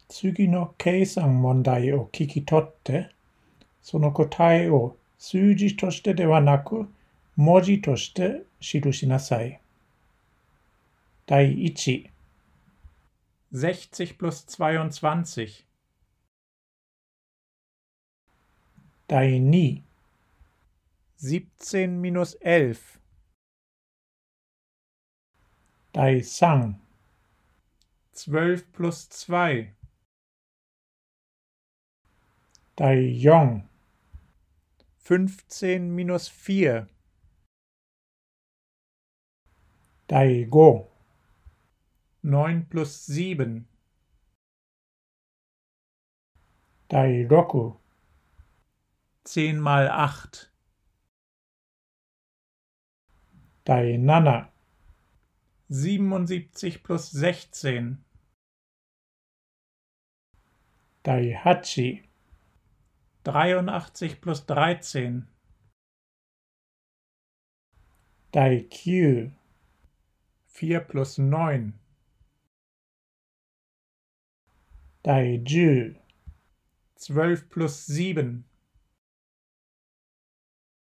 次の計算問題を聞き取って、その答えを数字としてではなく、文字として記しなさい。第1、60 plus 22.第2、17 minus 11.第3、12 plus 2.第4、15 minus 4.第5、9 plus 7.第6、10 mal 8.第7、77 plus 16.第8、83 plus 13.第9、4 plus 9.第10、12 plus 7.